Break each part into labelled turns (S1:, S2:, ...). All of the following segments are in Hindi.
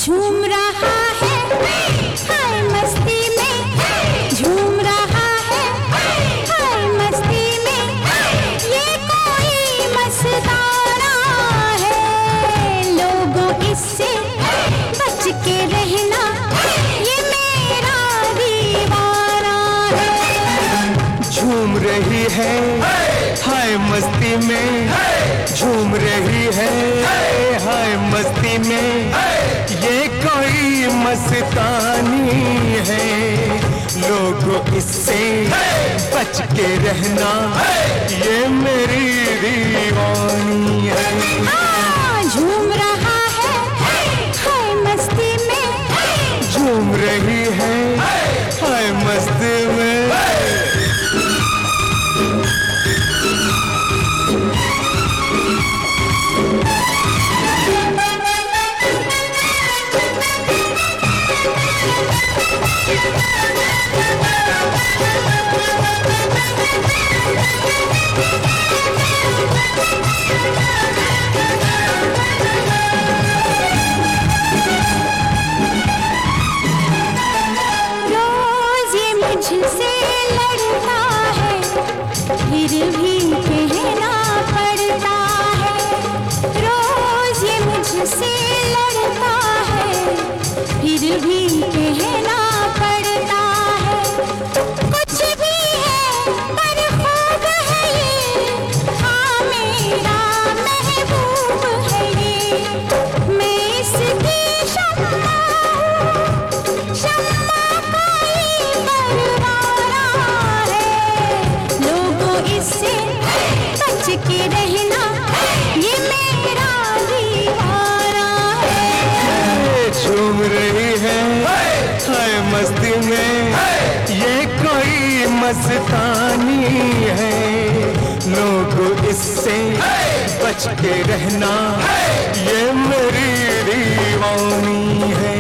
S1: झूम रहा है हाय मस्ती में, झूम रहा है हाय मस्ती में, ये कोई मस्ताना है। लोगों इससे बच के रहना, ये मेरा दीवाना है।
S2: झूम रही है हाय मस्ती में, झूम रही है हाय मस्ती में, ये कोई मस्तानी है। लोगों इससे बच के रहना, ये मेरी दीवानी है।
S1: झूम रहा है हाय मस्ती में,
S2: झूम रही है हाय मस्ती में।
S1: रोज ये मुझसे लड़ता है, फिर भी कहना पड़ता है। रोज ये मुझसे लड़ता है, फिर भी कहना पड़ता है। कुछ भी है पर खूब है ये, हाँ मेरा महबूब है ये। मैं इसकी शम्मा हूँ, शम्मा कोई परवाना है। लोगों इससे बच के रहना, ये मेरा दीवाना है।
S2: झूम रही है हाय मस्ती में, ये कोई मस्तानी है। लोग इससे बच के रहना, ये मेरी दीवानी है।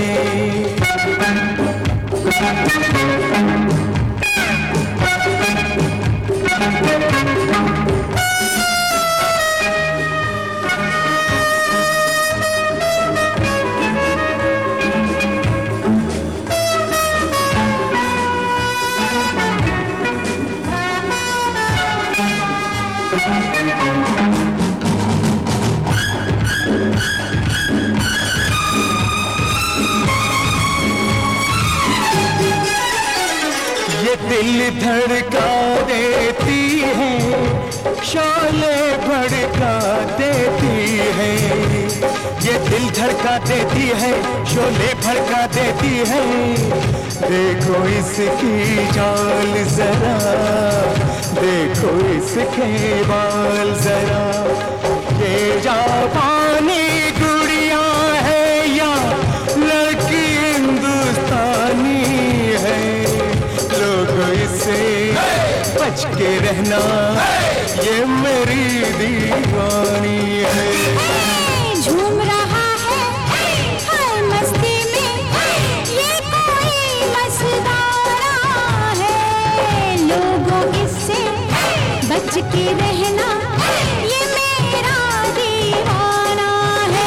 S2: ये दिल धड़का देती है, शोले भड़का देती है। ये दिल धड़का देती है, शोले भड़का देती है। देखो इसकी चाल जरा, देखो इसके बाल जरा। ये जापानी गुड़िया है या लड़की हिंदुस्तानी है। इससे बच के रहना, ये मेरी दीवानी है।
S1: झूम रहा है हाय मस्ती में, ये कोई मस्ताना है। लोगों इससे बच के रहना, ये मेरा दीवाना है।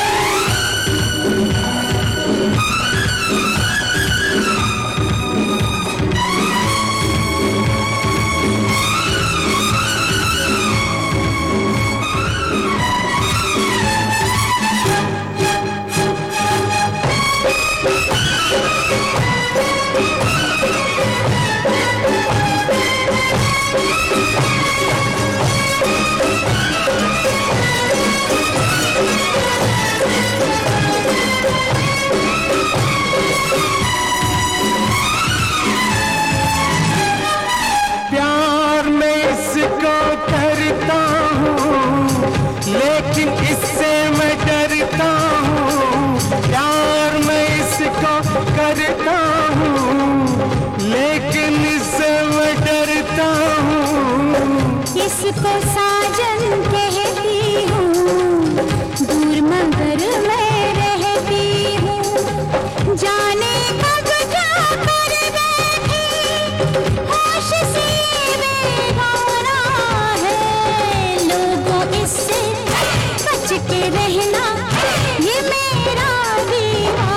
S2: प्यार मैं इसको करता हूँ, लेकिन इससे मैं डरता हूँ। प्यार मैं इसको करता हूँ, लेकिन इससे मैं डरता हूँ।
S1: इसको साजन कहती हूँ, दूर मगर मैं रहती हूँ। जाने कब जाकर बैठी, होश से बेगाना है। लोगों इससे बच के रहना, ये मेरा दीवाना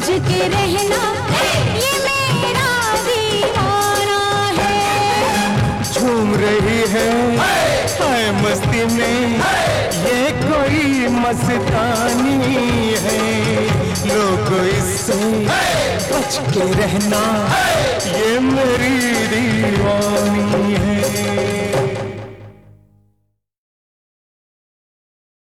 S1: के रहना ये मेरा दीवाना है।
S2: झूम रही है हाय मस्ती में ये कोई मस्तानी है। लोग इससे बच के रहना ये मेरी दीवानी है।